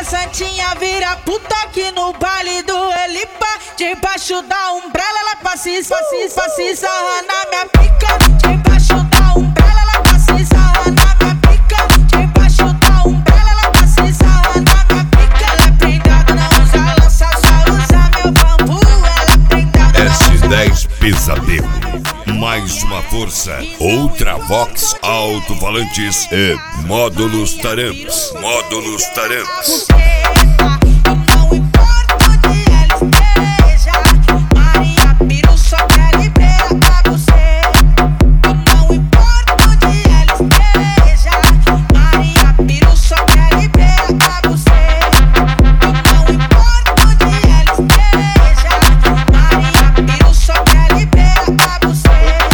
santinha vira puta aqui no baile do Elipa. Debaixo da umbrella ela passa e sarra na minha pica. Debaixo da umbrella ela passa e sarra na minha pica. Debaixo da umbrella ela passa e sarra na minha pica. Ela é prendada, não usa lança, só usa meu bambu. Ela é prendada, S10 Pesadelo. Mais uma força, outra Vox alto-falantes e módulos tarantes. Módulos tarantes. Não importa onde ela esteja, Maria Piru só quer liberar pra você. Não importa onde ela esteja, Maria Piru só quer liberar pra você. Não importa onde ela esteja, Maria Piru só quer liberar pra você.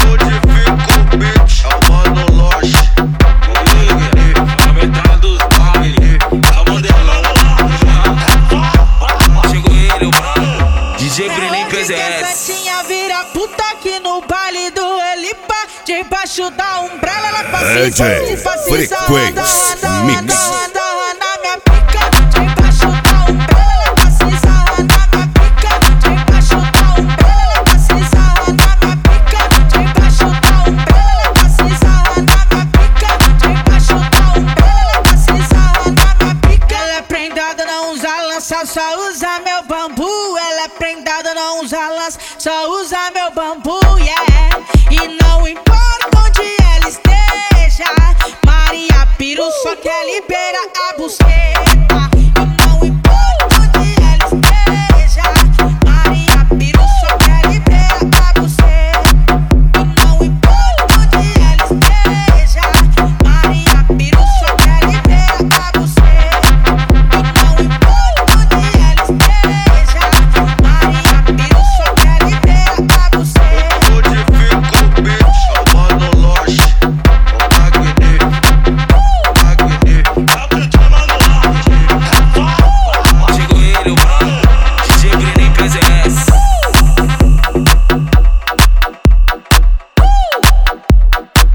Santinha vira puta aqui no baile do Elipa. Debaixo da umbrella ela passa e Frequência Mix. na minha pica. Debaixo da umbrella ela passa e sarra na minha pica. Debaixo da umbrella ela passa e sarra na minha pica. Debaixo da umbrella ela passa e sarra na minha pica. Debaixo da umbrella ela passa e sarra na minha pica. Ela é prendada, não usa lança, só usa meu bambu. Ela é prendada, não usa lança, só usa meu bambu, yeah. E não importa onde ela esteja, Maria Piru só quer liberar a buceta.